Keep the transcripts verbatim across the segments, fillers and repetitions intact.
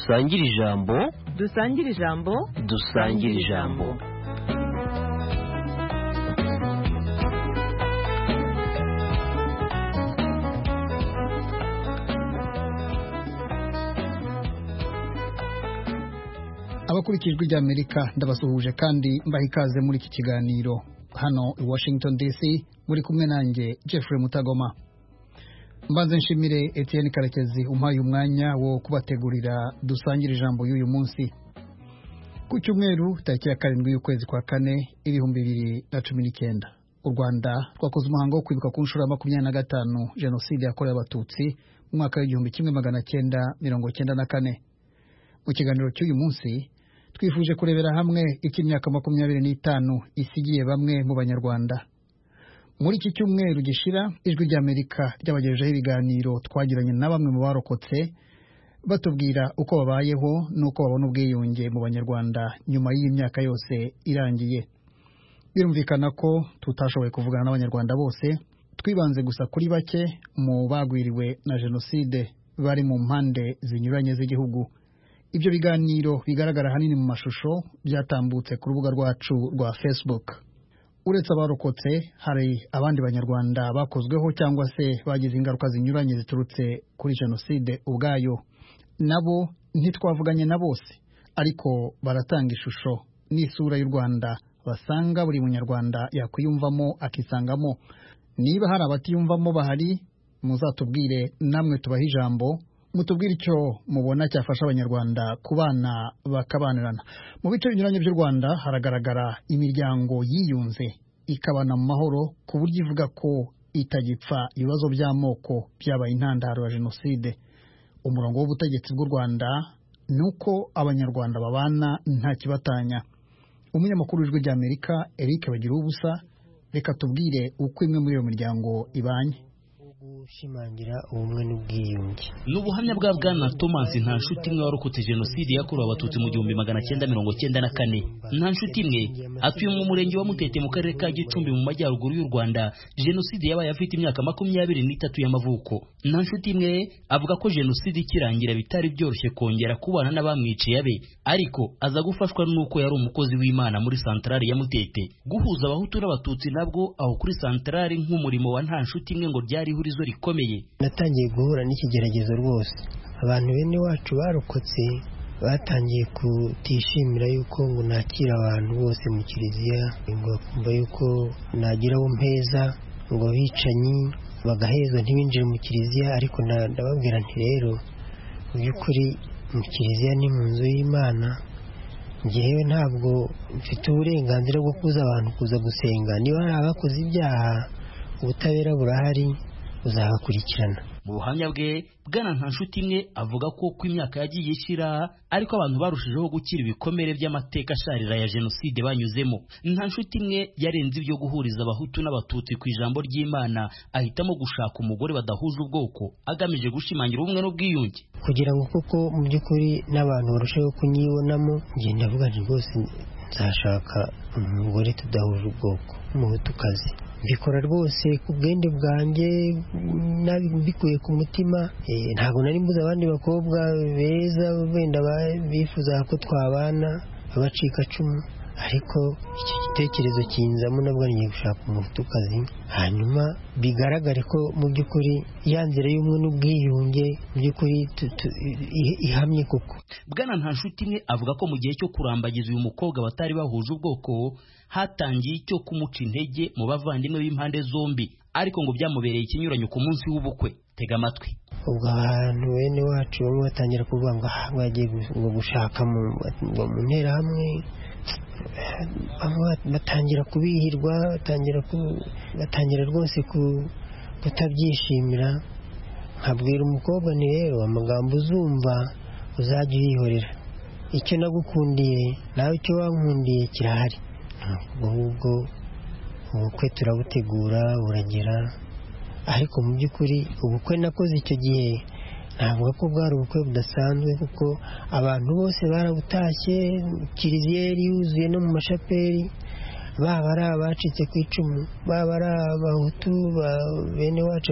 dusangire ijambo dusangire ijambo dusangire ijambo abakurikijwe rya Amerika ndabasuhuje kandi mbaha ikaze muri iki kiganiro hano i Washington D C muri kumwe nanjye Jeffrey Mutagoma. Mbanze nshimire Etienne Karekezi umpaye umwanya wo kubategurira dusangire ijambo y'uyu munsi. Ku cyumweru tariki ya karindwi y'ukwezi kwa kane ibihumbi bibiri na cumi n'icyenda u Rwanda rwakoze umuhango wo kwibuka ku nshuro ya makumyabiri na gatanu jenoside yakorewe abatutsi mu mwaka w'igihumbi kimwe magana cyenda mirongo cyenda na kane. Mu kiganiro cy'uyu munsi twifuje kurebera hamwe iki myaka makumyabiri n'itanu isigiye bamwe mu banyarwanda. Muri iki cyumweru gishira ijwi rya Amerika ryabagejejeho ibiganiro twagiranye na bamwe mu barokotse batubwira uko babayeho n'uko babona ubwiyunge mu banyarwanda nyuma y'iyi myaka yose irangiye. Birumvikana ko tutashoboye kuvugana n'abanyarwanda bose, twibanze gusa kuri bake mu bagwiriwe na jenoside bari mu mpande zinyuranye z'igihugu. Ibyo biganiro bigaragara hanini mu mashusho byatambutse ku rubuga rwacu rwa Facebook. Uretse abarokotse hari abandi banyarwanda bakozweho cyangwa se bagize ingaruka zinyuranye ziturutse kuri jenoside ubwayo. Nabo ntitwavuganye na bose, ariko baratanga ishusho n'isura y'u Rwanda basanga buri munyarwanda yakwiyumvamo akisangamo. Niba hari abatiyumvamo bahari, muzatubwire namwe tubaha ijambo, mutubwire icyo mubona cyafasha abanyarwanda kubana bakabanirana. Mu bice binyuranye by'u Rwanda haragaragara imiryango yiyunze ikabana mu mahoro ku buryo ivuga ko itagipfa ibibazo by'amoko byabaye intandaro ya jenoside. Umurongo w'ubutegetsi bw'u Rwanda nuko abanyarwanda babana nta kibatanya. Umunyamakuru w'ijwi rya Amerika Eric Bagiruwubusa reka tubwire uko imwe muri iyo miryango ibanye. Gushimangira ubumwe n'ubwiyunge. N'ubuhamya bwa Bwana Thomas Ntanshuti imwe warokotse jenoside yakorewe abatutsi mu gihumbi magana cyenda mirongo cyenda na kane. Ntanshuti imwe atuye mu murenge wa Mutete mu karere ka Gicumbi mu majyaruguru y'u Rwanda. Jenoside yabaye afite imyaka makumyabiri n'itatu y'amavuko. Ntanshuti imwe avuga ko jenoside ikirangira bitari byoroshye kongera kubana n'abamwiciye abe, ariko aza gufashwa n'uko yari umukozi w'Imana muri santrale ya Mutete. Guhuza abahutu n'abatutsi nabwo aho kuri santrale nk'umurimo wa Ntanshuti imwe ngo ryari ihurizo rikomeye. Natangiye guhura n'ikigeragezo rwose. Abantu bene wacu barokotse batangiye kutishimira yuko ngo nakira abantu bose mu kiliziya, ngo kumva yuko nagira wo mpeza ngo bicanyi bagahezwa ntibinjire mu kiliziya. Ariko ndababwira nti rero mu by'ukuri mu kiliziya ni mu nzu y'Imana, njyewe ntabwo mfite uburenganzira bwo kuza abantu kuza gusenga. Niba hari abakoze ibyaha ubutabera burahari uzabakurikirana. Mu buhamya bwe Bwana Ntanshuti imwe avuga ko uko imyaka yagiye ishira ariko abantu barushijeho gukira ibikomere by'amateka asharira ya jenoside banyuzemo. Ntanshuti imwe yarenze ibyo guhuriza abahutu n'abatutsi ku ijambo ry'Imana, ahitamo gushaka umugore badahuje ubwoko agamije gushimangira ubumwe n'ubwiyunge. Kugira ngo koko mu by'ukuri n'abantu barusheho kunyibonamo, njye ndavuga nti rwose nzashaka umugore tudahuje ubwoko, umuhutukazi. Mbikora rwose ku bwende bwanjye mbikuye ku mutima. E, ntabwo nari mbuze abandi bakobwa beza wenda bifuza ko twabana abacika cumu, ariko icyo gitekerezo kinzamo nabwo ngiye gushaka umutukazi, hanyuma bigaragare ko mu by'ukuri ya nzira y'umwe n'ubwiyunge mu by'ukuri ihamye koko. Bwana Ntanshuti imwe avuga ko mu gihe cyo kurambagiza uyu mukobwa batari bahuje ubwoko hatangiye icyo kumuca intege mu bavandimwe b'impande zombi, ariko ngo byamubereye ikinyuranyo ku munsi w'ubukwe. Tega amatwi. Ubwo abantu bene wacu bamwe batangira kuvuga ngo bagiye gushaka mu ntera hamwe, batangira kubihirwa, batangira batangira rwose kutabyishimira. Nkabwira umukobwa ni rero amagambo uzumva uzajya uyihorera, icyo nagukundiye nawe icyo wankundiye kirahari. Ubwo ubukwe turabutegura buragera, ariko mu by'ukuri ubukwe nakoze icyo gihe ntabwo ko bwari ubukwe budasanzwe, kuko abantu bose barabutashye, kiliziya yari yuzuye no mu mashapeli, baba ari abacitse ku icumu baba ari abahutu bene wacu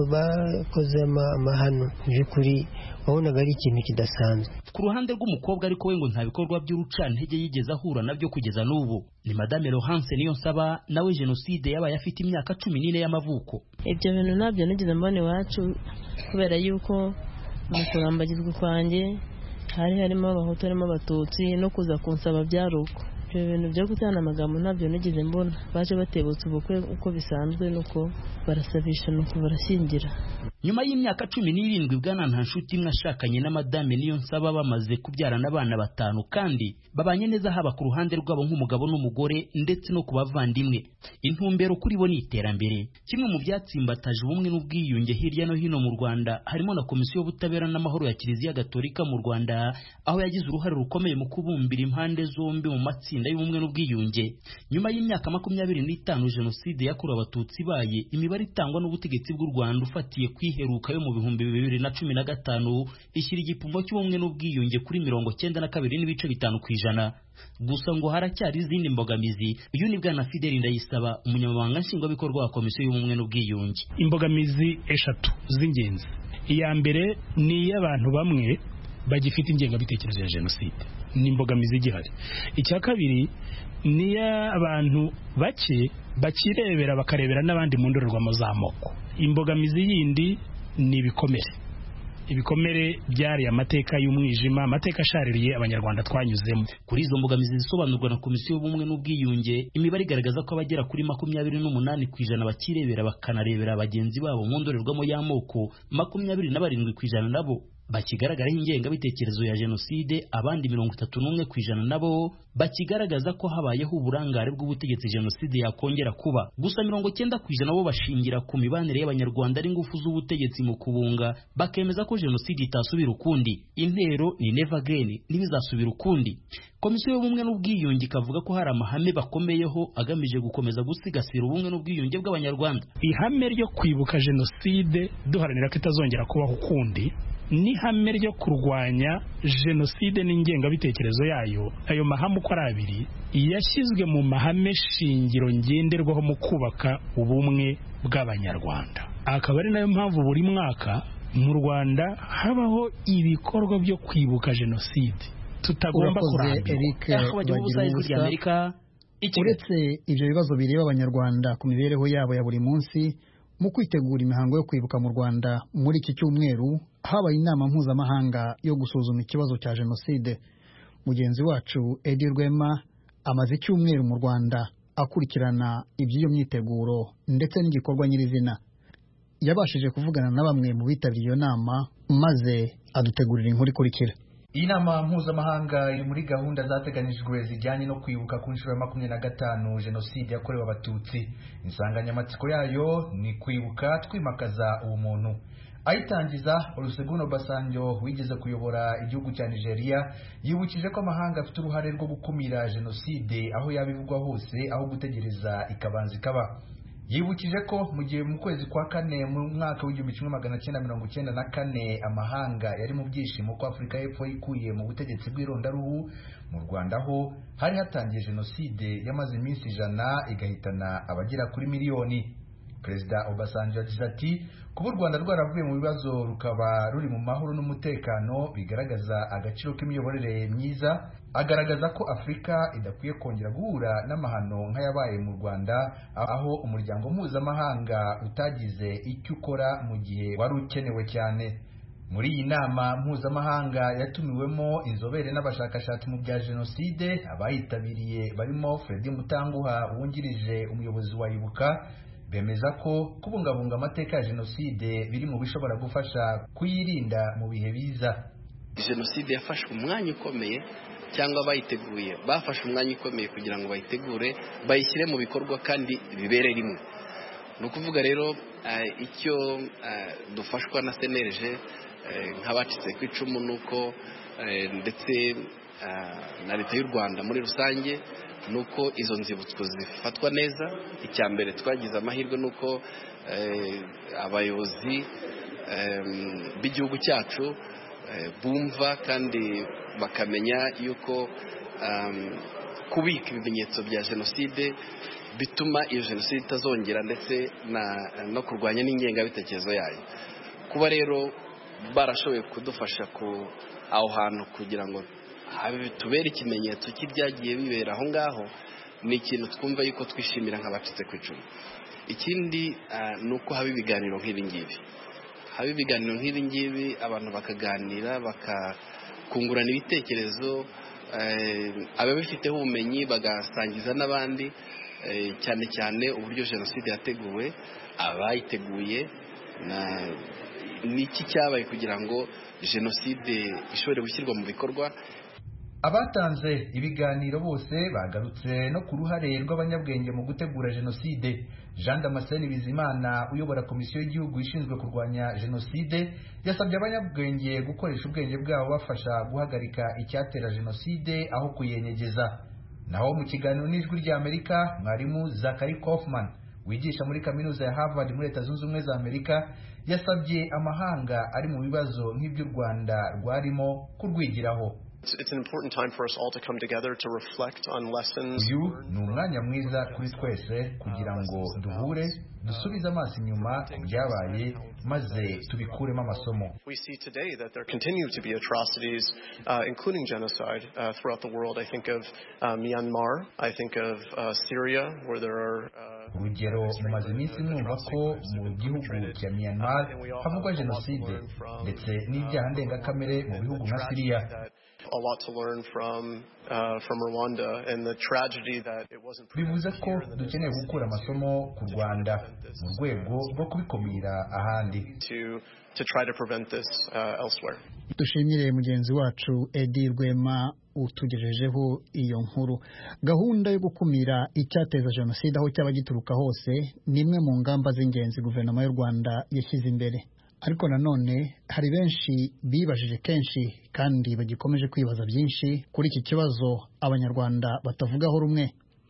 bakoze amahano by'ukuri wabonaga ari ikintu kidasanzwe. Ku ruhande rw'umukobwa ariko we ngo nta bikorwa by'urucantege yigeze ahura nabyo kugeza n'ubu. Ni Madame Laurence Niyonsaba nawe jenoside yabaye afite imyaka cumi n'ine y'amavuko. Ibyo bintu nabyo nigeze mbona iwacu kubera yuko mu kurambagizwa kwanjye hari harimo abahutu harimo abatutsi no kuza kunsaba byaruko. Ibyo bintu byo gutana amagambo nabyo nigeze mbona, baje batebutse ubukwe uko bisanzwe nuko barasabisha nuko barashyingira. Nyuma y'imyaka cumi n'irindwi Bwana Ntanshuti mwashakanye na Madame Niyonsaba bamaze kubyarana abana batanu kandi babanye neza haba ku ruhande rwabo nk'umugabo n'umugore ndetse no kubavandimwe. Intumbero kuri bo ni iterambere. Kimwe mu byatsimbataje ubumwe n'ubwiyunge hirya no hino mu Rwanda harimo na Komisiyo y'Ubutabera n'Amahoro ya Kiliziya Gatolika mu Rwanda, aho yagize uruhare rukomeye mu kubumbira impande zombi mu matsinda y'ubumwe n'ubwiyunge. Nyuma y'imyaka makumyabiri n'itanu jenoside yakorewe abatutsi baye, imibare itangwa n'ubutegetsi bw'u Rwanda ufatiye kwiheruka yo mu bihumbi bibiri na cumi na gatanu ishyira igipimo cy'ubumwe n'ubwiyunge kuri mirongo cyenda na kabiri n'ibice bitanu ku ijana. Gusa ngo haracyari izindi mbogamizi. Uyu ni Bwana Fideli Ndayisaba, umunyamabanga nshingwabikorwa wa Komisiyo y'Ubumwe n'Ubwiyunge. Imbogamizi eshatu z'ingenzi. Iya mbere ni iy'abantu bamwe bagifite ingengabitekerezo ya jenoside, ni imbogamizi igihari. Icya kabiri ni y'abantu bake bakirebera bakarebera n'abandi mu ndorerwamo z'amoko. Imbogamizi yindi ni ibikomere. Ibikomere byari amateka y'umwijima, amateka ashaririye abanyarwanda twanyuzemo. Kuri izo mbogamizi zisobanurwa na Komisiyo y'Ubumwe n'Ubwiyunge, imibare igaragaza ko abagera kuri makumyabiri n'umunani ku ijana bakirebera bakanarebera bagenzi babo mu ndorerwamo y'amoko, makumyabiri na barindwi ku ijana nabo bakigaragaraho ingengabitekerezo ya jenoside, abandi mirongo itatu n'umwe ku ijana nabo bakigaragaza ko habayeho uburangare bw'ubutegetsi jenoside yakongera kuba. Gusa mirongo cyenda ku ijana bo bashingira ku mibanire y'abanyarwanda ari ingufu z'ubutegetsi mu kubunga, bakemeza ko jenoside itasubira ukundi. Intero ni never again, ntibizasubira ukundi. Komisiyo y'Ubumwe n'Ubwiyunge ikavuga ko hari amahame bakomeyeho agamije gukomeza gusigasira ubumwe n'ubwiyunge bw'abanyarwanda. Ihame ryo kwibuka jenoside duharanira ko itazongera kubaho ukundi, ni hame ryo kurwanya jenoside n'ingengabitekerezo yayo. Ayo mahame uko ari abiri yashyizwe mu mahame shingiro ngenderwaho mu kubaka ubumwe bw'abanyarwanda. Akaba ari nayo mpamvu buri mwaka mu Rwanda habaho ibikorwa byo kwibuka jenoside tutagomba kurambirwa. Uretse ibyo bibazo bireba abanyarwanda ku mibereho yabo ya buri munsi, mu kwitegura imihango yo kwibuka mu Rwanda muri iki cyumweru habaye inama mpuzamahanga yo gusuzuma ikibazo cya jenoside. Mugenzi wacu Edi Rwema amaze icyumweru mu Rwanda akurikirana iby'iyo myiteguro ndetse n'igikorwa nyirizina. Yabashije kuvugana na bamwe mu bitabiriye iyo nama maze adutegurira inkuru ikurikira. Iyi nama mpuzamahanga iri muri gahunda zateganijwe zijyanye no kwibuka ku nshuro ya makumyabiri na gatanu jenoside yakorewe abatutsi. Insanganyamatsiko yayo ni kwibuka twimakaza ubumuntu. Ayitangiza, Olusegun Obasanjo wigeze kuyobora igihugu cya Nigeria yibukije ko amahanga afite uruhare rwo gukumira jenoside aho yabivugwa hose aho gutegereza ikabanza ikaba. Yibukije ko mu gihe mu kwezi kwa kane mu mwaka w'igihumbi kimwe magana cyenda mirongo cyenda na kane amahanga yari mu byishimo ko Afurika y'Epfo ikuye mu butegetsi bw'irondaruhu, mu Rwanda ho hari hatangiye jenoside yamaze iminsi ijana igahitana abagera kuri miliyoni. Perezida Obasanjo yagize ati, kuba u Rwanda rwaravuye mu bibazo rukaba ruri mu mahoro n'umutekano bigaragaza agaciro k'imiyoborere myiza. Agaragaza ko Afurika idakwiye kongera guhura n'amahano nk'ayabaye mu Rwanda, aho umuryango mpuzamahanga utagize icyo ukora mu gihe wari ukenewe cyane. Muri iyi nama mpuzamahanga yatumiwemo inzobere n'abashakashatsi mu bya jenoside, abayitabiriye barimo Fredy Mutanguha wungirije umuyobozi wa Ibuka, bemeza ko kubungabunga amateka ya jenoside biri mu bishobora gufasha kuyirinda mu bihe biza. Jenoside yafashe umwanya ukomeye, cyangwa bayiteguye bafashe umwanya ukomeye kugira ngo bayitegure bayishyire mu bikorwa kandi bibere rimwe. No kuvuga rero icyo dufashwa na C N R G nk'abacitse ku icumu nuko ndetse na leta y'u Rwanda muri rusange nuko izo nzibutso zifatwa neza. Icya mbere twagize amahirwe nuko abayobozi b'igihugu cyacu bumva kandi bakamenya yuko kubika ibimenyetso bya jenoside bituma iyo jenoside itazongera ndetse no kurwanya n'ingengabitekerezo yayo. Kuba rero barashoboye kudufasha ku aho hantu kugira ngo tubere ikimenyetso cy'ibyagiye bibera aho ngaho, ni ikintu twumva yuko twishimira nk'abacitse ku icumu. Ikindi ni uko haba ibiganiro nk'ibi ngibi haba ibiganiro nk'ibi ngibi abantu bakaganira bakakungurana ibitekerezo, ababifiteho ubumenyi bagasangiza n'abandi, cyane cyane uburyo jenoside yateguwe, abayiteguye n'iki cyabaye kugira ngo jenoside ishobore gushyirwa mu bikorwa. Abatanze ibiganiro bose bagarutse no ku ruhare rw'abanyabwenge mu gutegura jenoside. Jean Damascene Bizimana uyobora komisiyo y'igihugu ishinzwe kurwanya jenoside yasabye abanyabwenge gukoresha ubwenge bwabo bafasha guhagarika icyatera jenoside aho kuyenyegeza. Naho mu kiganiro n'ijwi rya Amerika, mwarimu Zachary Kaufman wigisha muri kaminuza ya Harvard muri Leta Zunze Ubumwe za Amerika yasabye amahanga ari mu bibazo nk'iby'u Rwanda rwarimo kurwigiraho. It's an important time for us all to come together to reflect on lessons. Uyu ni umwanya mwiza kuri twese kugira ngo duhure dusubize amaso inyuma ku byabaye maze tubikuremo amasomo. We see today that there continue to be atrocities, uh, including genocide, uh, throughout the world. I think of uh, Myanmar. I think of uh, Syria, where there are. Uh, urugero mumaze iminsi mwumva ko mu gihugu cya Myanmar havugwa jenoside ndetse n'ibyaha ndengakamere mu bihugu nka Syria. A lot to learn from uh, from Rwanda and the tragedy that it wasn't. Bivuze ko dukeneye gukura amasomo ku Rwanda mu rwego rwo kubikumira ahandi. To to try to prevent this uh, elsewhere. Dushimire mugenzi wacu Edi Rwema utugejejeho iyo nkuru. Gahunda yo gukumira icyateza jenoside aho cyaba gituruka hose ni imwe mu ngamba z'ingenzi guverinoma y'u Rwanda yashyize imbere. Ariko nanone hari benshi bibajije kenshi kandi bagikomeje kwibaza byinshi kuri iki kibazo abanyarwanda batavugaho rumwe.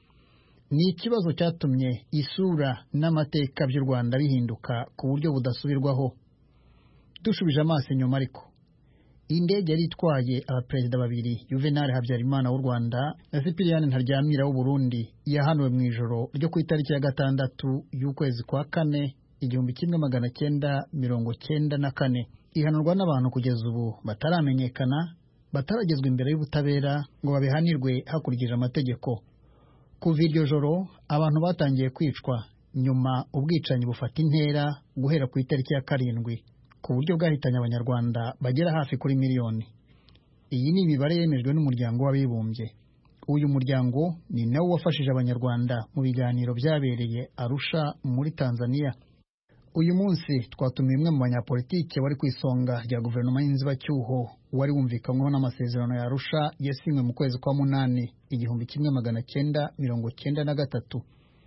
Ni ikibazo cyatumye isura n'amateka by'u Rwanda bihinduka ku buryo budasubirwaho. Dushubije amaso inyuma ariko indege yari itwaye abaperezida babiri, Juvenal Habyarimana w'u Rwanda na Cyprien Ntaryamira w'u Burundi, yahanuwe mu ijoro ryo ku itariki ya gatandatu y'ukwezi kwa kane igihumbi kimwe magana cyenda mirongo cyenda na kane. Ihanurwa n'abantu kugeza ubu bataramenyekana, bataragezwa imbere y'ubutabera ngo babihanirwe hakurikije amategeko. Kuva iryo joro abantu batangiye kwicwa, nyuma ubwicanyi bufata intera guhera ku itariki ya karindwi ku buryo bwahitanye abanyarwanda bagera hafi kuri miliyoni. Iyi ni imibare yemejwe n'umuryango w'abibumbye. Uyu muryango ni nawo wafashije abanyarwanda mu biganiro byabereye Arusha muri Tanzania. Uyu munsi twatumiye umwe mu banyapolitike wari ku isonga rya guverinoma y'inzibacyuho wari wumvikanyweho n'amasezerano ya Arusha yasinywe mu kwezi kwa munani igihumbi kimwe magana cyenda mirongo cyenda na gatatu.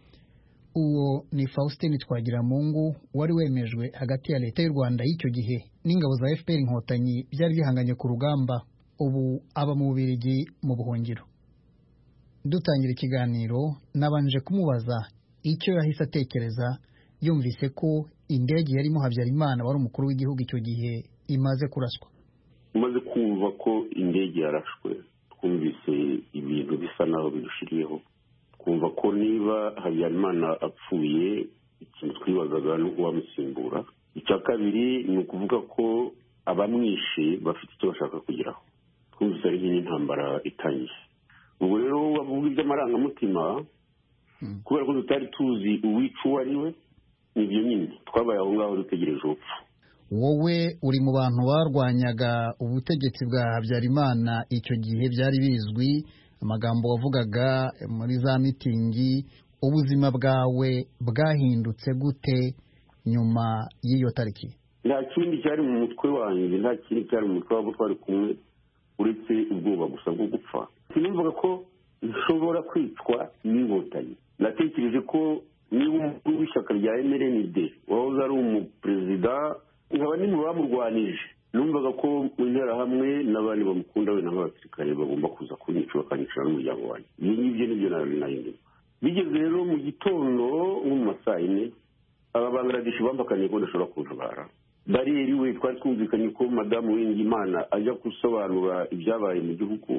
Uwo ni Faustin Twagiramungu wari wemejwe hagati ya leta y'u Rwanda y'icyo gihe n'ingabo za F P R Inkotanyi byari bihanganye ku rugamba, ubu aba mu Bubiligi mu buhungiro. Dutangira ikiganiro nabanje kumubaza icyo yahise atekereza yumvise ko indege yarimo Habyarimana wari umukuru w'igihugu icyo gihe imaze kuraswa. Umaze kumva ko indege yarashwe, twumvise ibintu bisa naho birushiriyeho. Kumva ko niba Habyarimana apfuye, ikintu twibazaga no kubamusimbura. Icya kabiri ni ukuvuga ko abamwishe bafite icyo bashaka kugeraho. Twumvise ari nk'intambara itangiye. Ubwo rero bavuga iby'amarangamutima kubera ko tutari tuzi uwica uwo ari we, nibyo nyine twabaye aho ngaho dutegereje urupfu. Wowe uri mu bantu barwanyaga ubutegetsi bwa Habyarimana icyo gihe, byari bizwi, amagambo wavugaga muri za mitingi. Ubuzima bwawe bwahindutse gute nyuma y'iyo tariki? Nta kindi cyari mu mutwe wanjye, nta kindi cyari mu mutwe wabo twari kumwe uretse ubwoba gusa bwo gupfa. Sinumvaga ko nshobora kwicwa n'inkotanyi. Natekereje ko niba umukuru w'ishyaka rya M R N D wahoze ari umuperezida nkaba ni mu bamurwanije, numvaga ko mu Interahamwe n'abandi bamukunda we n'abasirikare bagomba kuza kunyica bakanyicira n'umuryango wanjye. Ibi ngibyo nibyo nari. Bigeze rero mu gitondo nko mu masaa ine aba Bangladesh bambakaniye ko ndashobora kuntabara. Bariyeri we twari twumvikanye ko Madamu Uwingimana ajya gusobanura ibyabaye mu gihugu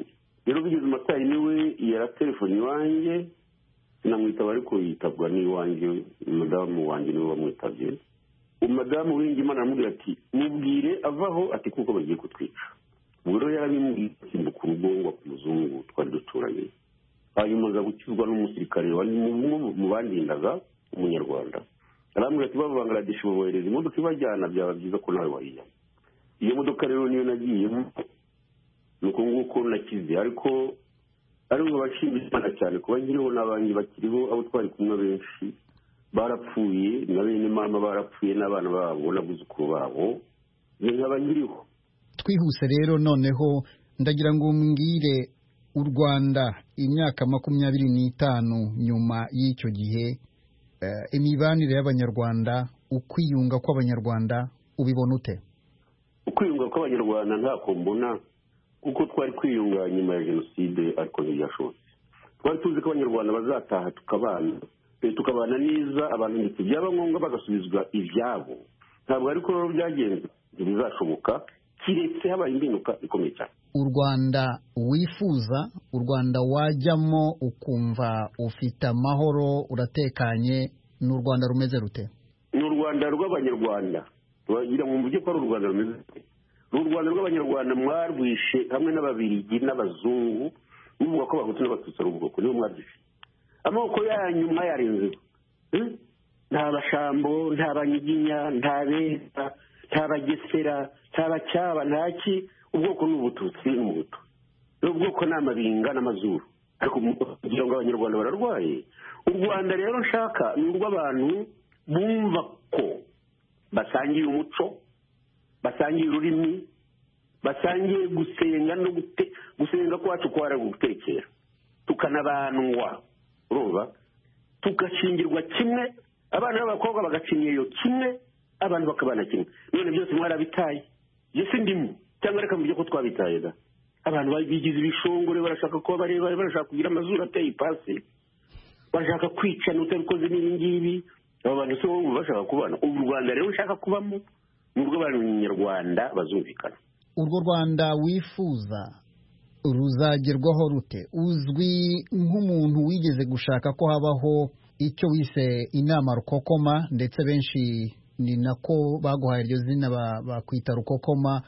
rero bigeze amatari niwe yaratelefoni iwanjye sinamwitaba ariko yitabwa n'iwanjye umudamu wanjye niwe wamwitabye umudamu w'ingimana aramubwira ati mubwire avaho ati kuko bagiye kutwica ubwo rero yarabimbwiye simbuka urugo ngo ku muzungu twari duturanye hanyuma aza gukizwa n'umusirikare wari mu bandindaga umunyarwanda arambwira ati bava Bangladesh bohereza imodoka ibajyana byaba byiza ko nawe wayijyana iyo modoka rero niyo nagiyemo nuko nguko nakize ariko ariko bashimye Imana cyane kuba nkiriho n'abandi bakiriho abo twari kumwe benshi barapfuye na bene mama barapfuye n'abana babo n'abuzukuru babo nkaba nkiriho. Twihuse rero noneho ndagira ngo mbwire u Rwanda imyaka makumyabiri n'itanu nyuma y'icyo gihe uh, imibanire y'abanyarwanda ukwiyunga kw'abanyarwanda ubibona ute? Ukwiyunga kw'abanyarwanda ntako mbona kuko twari kwiyunga nyuma ya jenoside ariko ntiyashobotse. Twari tuzi ko abanyarwanda bazataha tukabana tukabana neza abantu ndetse byaba ngombwa bagasubizwa ibyabo ntabwo ariko rero byagenze ntibizashoboka kiretse habaye imbinuka ikomeye cyane. U Rwanda wifuza u Rwanda wajyamo ukumva ufite amahoro uratekanye n'u Rwanda rumeze rute? Ni u Rwanda rw'abanyarwanda wagira mu mvuge ko ari u Rwanda rumeze rute? Ni u Rwanda rw'abanyarwanda mwarwishe hamwe n'ababirigi n'abazungu muvuga ko Abahutu n'Abatutsi ari ubwoko nibo mwarwishe amoko yanyu mwayarenze nta bashambo nta banyiginya nta beza nta bagesera nta bacyaba ntaki ubwoko n'ubututsi n'umuhutu ubwoko ni amabinga n'amazuru ariko kugira ngo abanyarwanda bararwaye. U Rwanda rero nshaka ni urw'abantu bumva ko basangiye umuco basangiye ururimi basangiye gusenga no gusenga kwacu kwara gutekera tukanabanwa urumva tugashingirwa kimwe abana b'abakobwa bagacinyeyo kimwe abantu bakabana kimwe none byose mwarabitaye yese ndimo cyangwa reka mubyo ko twabitaye da abantu babigize ibishongore barashaka ko bareba barashaka kugira amazuru ateye ipasi barashaka kwica n'utabikoze n'ibingibi abo bantu so bashaka kubana. U Rwanda rero ushaka kubamo nubwo abanyarwanda bazumvikana. Urwo Rwanda wifuza ruzagerwaho rute? Uzwi nk'umuntu wigeze gushaka ko habaho icyo wise inama rukokoma ndetse benshi ni nako baguhaye iryo zina bakwita rukokoma.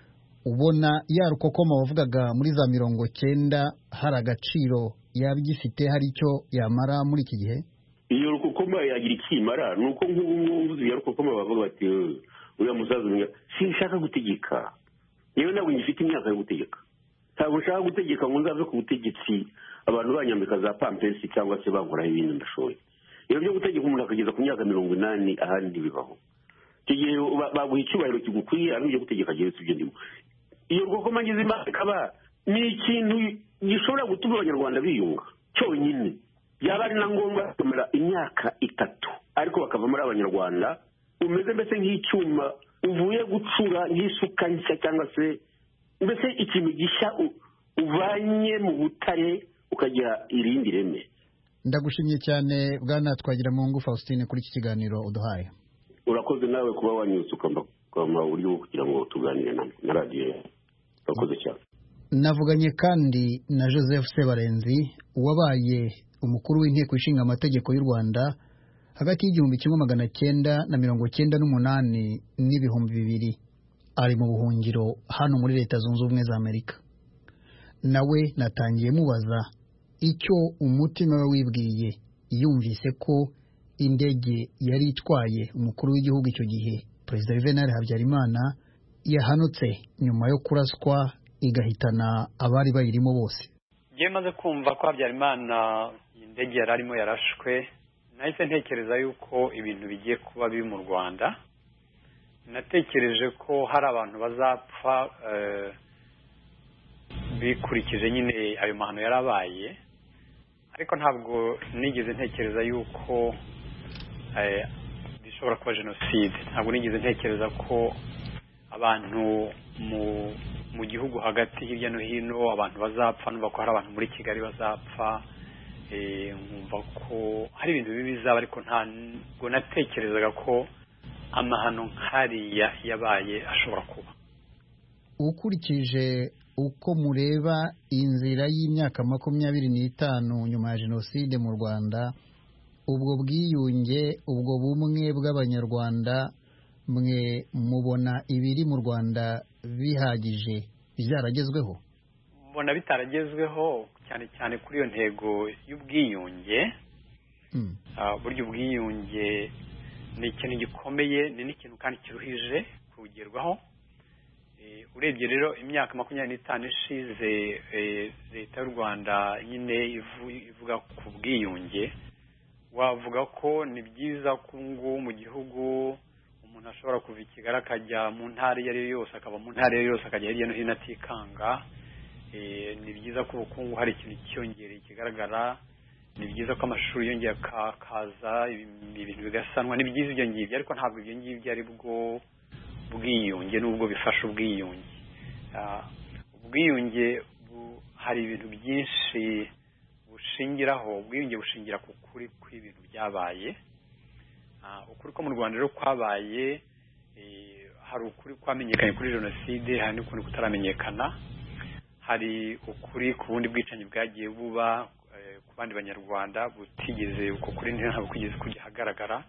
Ubona ya rukokoma wavugaga muri za mirongo cyenda hari agaciro yabigifite hari icyo yamara muri iki gihe? Iyo rukokoma yagira ikimara nuko nk'ubu ya rukokoma bavuga bati uriya musaza umwe sinshaka gutegeka yewe ntabwo ngifite imyaka yo gutegeka ntabwo nshaka gutegeka ngo nzave ku butegetsi abantu banyambika za pampesi cyangwa se bankoraho ibintu ndashoboye. Iyo byo gutegeka umuntu akageza ku myaka mirongo inani ahandi bibaho icyo gihe baguha icyubahiro kigukwiye ari ibyo gutegeka gihe tujye ndimo. Iyo rukokoma ngize imana ikaba ni ikintu gishobora gutuma abanyarwanda biyunga cyonyine byaba ari na ngombwa kumara imyaka itatu ariko bakava muri abanyarwanda umeze mbese nk'icyuma uvuye gucura nk'isuka nshya cyangwa se mbese ikintu gishya uvanye mu butare ukagira irindi reme. Ndagushimye cyane Bwana Twagiramungu Faustin kuri iki kiganiro uduhaye. Urakoze nawe kuba wanyuze ukamba uburyo bwo kugira ngo tuganire na radiyo. Urakoze cyane. Navuganye kandi na Joseph Sebarenzi wabaye umukuru w'inteko ishinga amategeko y'u Rwanda hagati y'igihumbi kimwe magana cyenda na mirongo cyenda n'umunani n'ibihumbi bibiri. Ari mu buhungiro hano muri Leta Zunze Ubumwe za Amerika. Nawe natangiye mubaza icyo umutima we wibwiye yumvise ko indege yari itwaye umukuru w'igihugu icyo gihe Perezida Juvenal Habyarimana yahanutse nyuma yo kuraswa igahitana abari bayirimo bose. Ngiye maze kumva ko Habyarimana indege yari arimo yarashwe nahise ntekereza yuko ibintu bigiye kuba biri mu Rwanda. Natekereje ko hari abantu bazapfa bikurikije nyine ayo mahano yarabaye ariko ntabwo nigeze ntekereza yuko bishobora kuba jenoside. Ntabwo nigeze ntekereza ko abantu mu mu gihugu hagati hirya no hino abantu bazapfa numva ko hari abantu muri Kigali bazapfa nkumva ko hari ibintu bibi bizaba ariko ntabwo natekerezaga ko amahano nkariya yabaye ashobora kuba. Ukurikije uko mureba inzira y'imyaka makumyabiri n'itanu nyuma ya jenoside mu Rwanda, ubwo bwiyunge, ubwo bumwe bw'abanyarwanda, mwe mubona ibiri mu Rwanda bihagije, byaragezweho? mbona bitaragezweho cyane cyane kuri iyo ntego y'ubwiyunge. burya ubwiyunge ni ikintu gikomeye, ni n'ikintu kandi kiruhije kugerwaho. urebye rero imyaka makumyabiri n'itanu ishize leta y'u Rwanda nyine ivuga ku bwiyunge, wavuga ko ni byiza ko ngo mu gihugu umuntu ashobora kuva i Kigali akajya mu ntara iyo ari yo yose, akaba mu ntara iyo ari yo yose, akajya hirya no hino atikanga. ni byiza ko ubukungu hari ikintu cyiyongereye kigaragara, ni byiza ko amashuri yongeye akaza, ibintu bigasanwa, ni byiza ibyo ngibyo, ariko ntabwo ibyo ngibyo ari bwo bwiyunge n'ubwo bifasha ubwiyunge. ubwiyunge hari ibintu byinshi bushingiraho. ubwiyunge bushingira ku kuri kw'ibintu byabaye. ukuri ko mu Rwanda rero kwabaye, hari ukuri kwamenyekanye kuri jenoside, hari n'ukundi kutaramenyekana. hari ukuri ku bundi bwicanyi bwagiye buba ku bandi banyarwanda butigeze, uko kuri ntabwo kugeze kujya ahagaragara.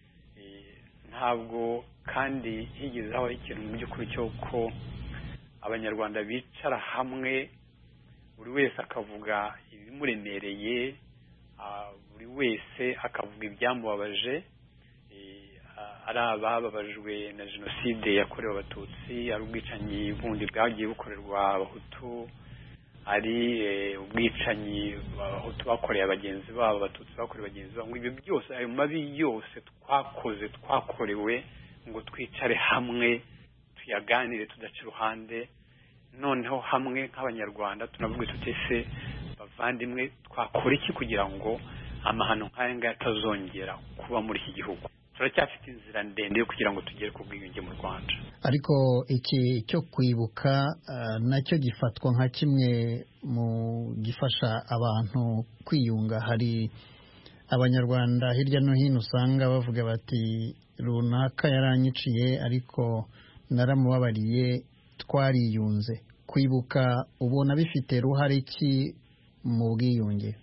ntabwo kandi higeze habaho ikintu mu by'ukuri cyo ko abanyarwanda bicara hamwe, buri wese akavuga ibimuremereye, buri wese akavuga ibyamubabaje, ari abababajwe na jenoside yakorewe abatutsi, ari ubwicanyi bundi bwagiye bukorerwa abahutu, ari ubwicanyi abahutu bakoreye abagenzi babo, abatutsi bakoreye bagenzi babo. Ibyo byose, ayo mabi yose twakoze, twakorewe, ngo twicare hamwe tuyaganire tudaca iruhande, noneho hamwe nk'abanyarwanda tunavuge tutese bavandimwe, twakora iki kugira ngo amahano nk'aya ngaya atazongera kuba muri iki gihugu. turacyafite inzira ndende yo kugira ngo tugere ku bwiyunge mu Rwanda. Ariko iki cyo kwibuka uh, nacyo gifatwa nka kimwe mu gifasha abantu kwiyunga. Hari abanyarwanda hirya no hino usanga bavuga bati runaka yaranyiciye ariko naramubabariye, twariyunze. Kwibuka ubona bifite ruhare ki mu bwiyunge?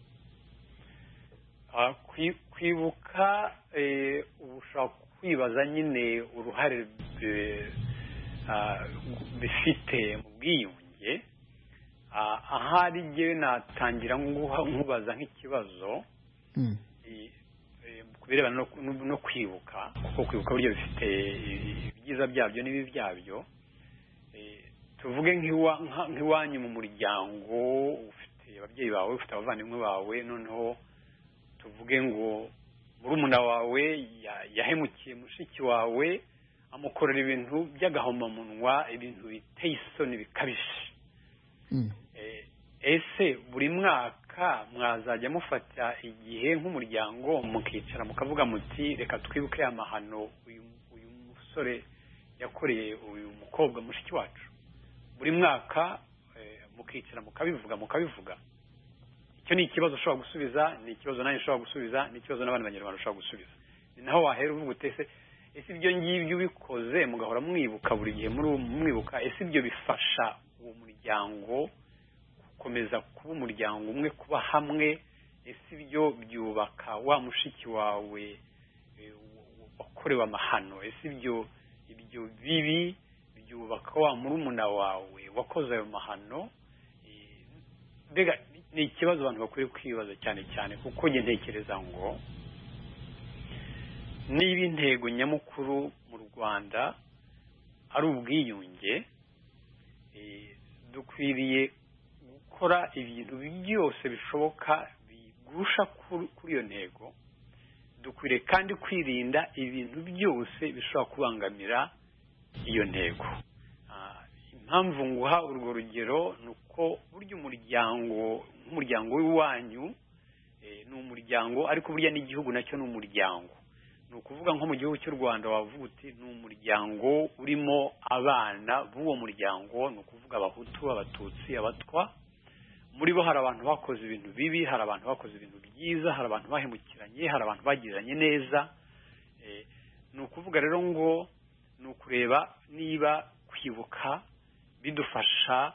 Uh, kwibuka ushobora kwibaza nyine uruhare bifite mu bwiyunge. ahari njyewe natangira nkubaza nk'ikibazo ku birebana no kwibuka, kuko kwibuka buryo bifite ibyiza byabyo n'ibibi byabyo. tuvuge nk'iwanyu mu muryango, ufite ababyeyi bawe, ufite abavandimwe bawe, noneho tuvuge ngo murumuna wawe yahemukiye mushiki wawe, amukorera ibintu by'agahomamunwa, ibintu biteye isoni bikabije. ese buri mwaka mwazajya mufata igihe nk'umuryango mukicara mukavuga muti reka twibuke amahano uyu uyu musore yakoreye uyu mukobwa mushiki wacu? buri mwaka mukicara mukabivuga mukabivuga icyo ni ikibazo ushobora gusubiza, ni ikibazo nanjye ushobora gusubiza, ni ikibazo n'abandi banyarwanda ushobora gusubiza. ni naho wahera uvuga utese ese ibyo ngibyo ubikoze mugahora mwibuka buri gihe muri mwibuka, ese ibyo bifasha uwo muryango gukomeza kuba umuryango umwe, kuba hamwe? ese ibyo byubaka wa mushiki wawe wakorewe amahano? ese ibyo ibyo bibi byubaka wa murumuna wawe wakoze ayo mahano? mbega ni ikibazo abantu bakwiye kwibaza cyane cyane, kuko njye ntekereza ngo niba intego nyamukuru mu Rwanda ari ubwiyunge, dukwiriye gukora ibintu byose bishoboka bigusha kuri iyo ntego. dukwiriye kandi kwirinda ibintu byose bishobora kubangamira iyo ntego. impamvu nguha urwo rugero ni uko burya umuryango nk'umuryango w'iwanyu ni umuryango, ariko burya n'igihugu nacyo ni umuryango. ni ukuvuga nko mu gihugu cy'u Rwanda wavuga uti ni umuryango urimo abana b'uwo muryango, ni ukuvuga abahutu, abatutsi, abatwa. muri bo hari abantu bakoze ibintu bibi, hari abantu bakoze ibintu byiza, hari abantu bahemukiranye, hari abantu bagiranye neza. ni ukuvuga rero ngo ni ukureba niba kwibuka bidufasha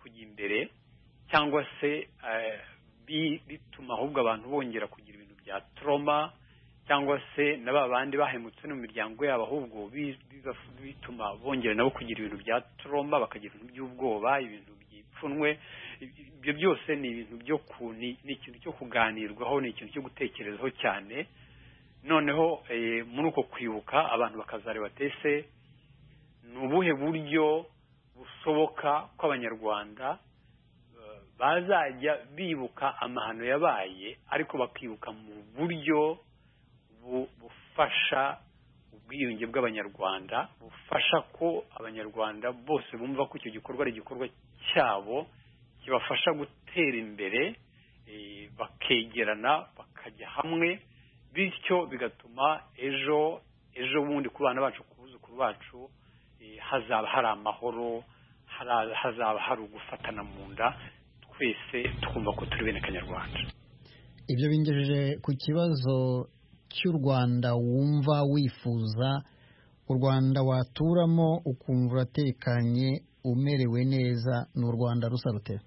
kujya imbere cyangwa se bituma ahubwo abantu bongera kugira ibintu bya trauma cyangwa se na ba bandi bahemutse no mu miryango yabo ahubwo bituma bongera nabo kugira ibintu bya trauma bakagira ibintu by'ubwoba ibintu byipfunwe. Ibyo byose ni ibintu byo ni ikintu cyo kuganirwaho, ni ikintu cyo gutekerezaho cyane. Noneho muri uko kwibuka abantu bakazareba tese ni ubuhe buryo busoboka ko abanyarwanda bazajya bibuka amahano yabaye ariko bakibuka mu buryo bufasha ubwiyunge bw'abanyarwanda, bufasha ko abanyarwanda bose bumva ko icyo gikorwa ari igikorwa cyabo kibafasha gutera imbere, bakegerana bakajya hamwe, bityo bigatuma ejo ejo bundi ku bana bacu, ku buzukuru bacu hazaba hari amahoro, hazaba hari ugufatana mu nda, twese twumva ko turi bene Kanyarwanda. Ibyo bingejeje ku kibazo cy'u Rwanda wumva wifuza, u Rwanda waturamo ukumva uratekanye umerewe neza, ni u Rwanda rusa rute?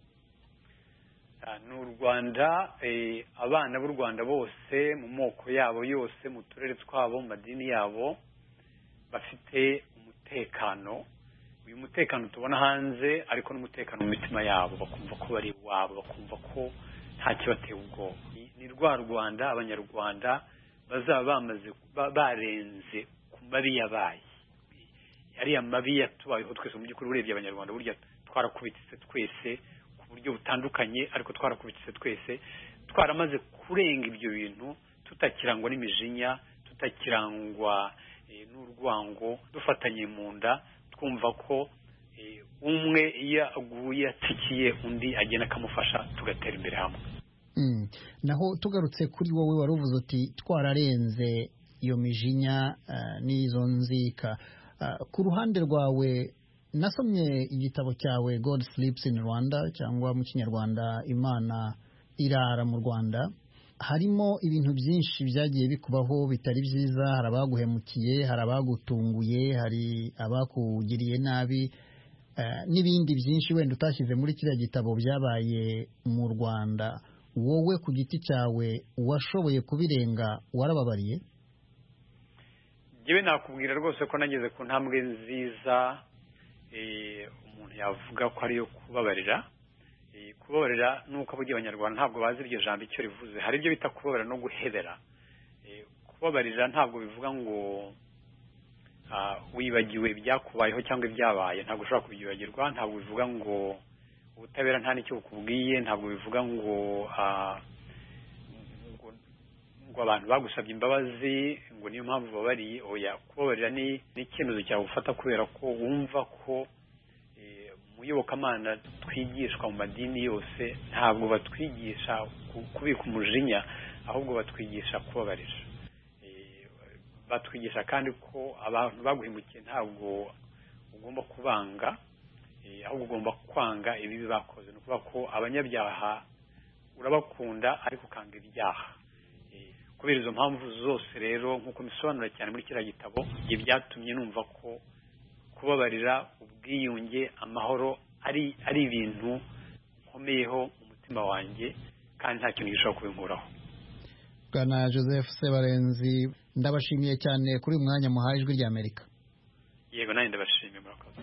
Ni u Rwanda abana b'u Rwanda bose mu moko yabo yose, mu turere twabo, mu madini yabo, bafite umutekano. Uyu mutekano tubona hanze ariko n'umutekano mu mitima yabo, bakumva ko bari iwabo, bakumva ko nta kibateye ubwoba. Ni rwa Rwanda abanyarwanda bazaba bamaze barenze ku mabi yabaye, ariya mabi yatubayeho twese. Mu by'ukuri urebye abanyarwanda burya twarakubitse twese ku buryo butandukanye, ariko twarakubitse twese, twaramaze kurenga ibyo bintu, tutakirangwa n'imijinya, tutakirangwa n'urwango, dufatanye mu nda, twumva ko umwe iyo aguye atsikiye undi agenda akamufasha, tugatera imbere hamwe. Naho tugarutse kuri wowe wari uvuze uti twararenze iyo mijinya n'izo nzika, ku ruhande rwawe nasomye igitabo cyawe God Sleeps in Rwanda, cyangwa mu Kinyarwanda Imana irara mu Rwanda. Harimo ibintu byinshi byagiye bikubaho bitari byiza, hari abaguhemukiye, hari abagutunguye, hari abakugiriye nabi, n'ibindi byinshi wenda utashyize muri kiriya gitabo byabaye mu Rwanda. Wowe ku giti cyawe washoboye kubirenga, warababariye? Yewe nakubwira rwose ko nageze ku ntambwe nziza umuntu yavuga ko ariyo kubabarira. Kubabarira nuko abugiye abanyarwanda ntabwo bazi iryo jambo icyo rivuze. Hari ibyo bita kubabarira no guhebera. Kubabarira ntabwo bivuga ngo wibagiwe ibyakubayeho cyangwa ibyabaye, ntabwo ushobora kubyibagirwa. Ntabwo bivuga ngo ubutabera nta n'icyo bukubwiye, ntabwo bivuga ngo ngo abantu bagusabye imbabazi ngo niyo mpamvu babariye. Oya, kubabarira ni icyemezo cyawe ufata kubera ko wumva ko iyobokamana twigishwa mu madini yose ntabwo batwigisha kubika umujinya, ahubwo batwigisha kubabarira. Batwigisha kandi ko abantu baguhemukiye ntabwo ugomba kubanga, ahubwo ugomba kwanga ibibi bakoze. Ni ukuvuga ko abanyabyaha urabakunda ariko ukanga ibyaha. Kubera izo mpamvu zose rero, nk'uko misobanura cyane muri kiriya gitabo, ibyo byatumye numva ko kubabarira, ubwiyunge, amahoro ari ari ibintu nkomeyeho mu mutima wanjye, kandi nta kintu gishobora kubinkuraho. Bwana Joseph Sebarenzi, ndabashimiye cyane kuri uyu mwanya muhaye Ijwi rya Amerika. Yego, nanjye ndabashimiye, murakoze.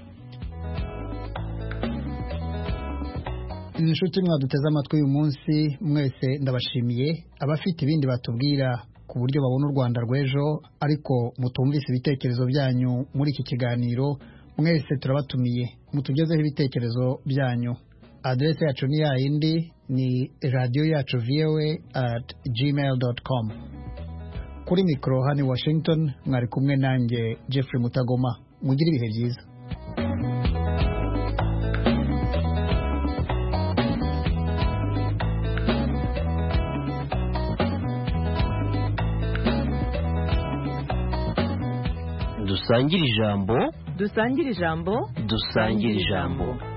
Inshuti mwaduteze amatwi uyu munsi mwese ndabashimiye. Abafite ibindi batubwira ku buryo babona u Rwanda rw'ejo ariko mutumvise ibitekerezo byanyu muri iki kiganiro, mwese turabatumiye mutugezeho ibitekerezo byanyu. Adresse yacu ni ya yindi, ni radio yacu v o a at gmail dot com. Kuri mikro hano Washington mwari kumwe nanjye Jeffrey Mutagoma. Mugire ibihe byiza. Dusangire ijambo, dusangire ijambo, dusangire ijambo.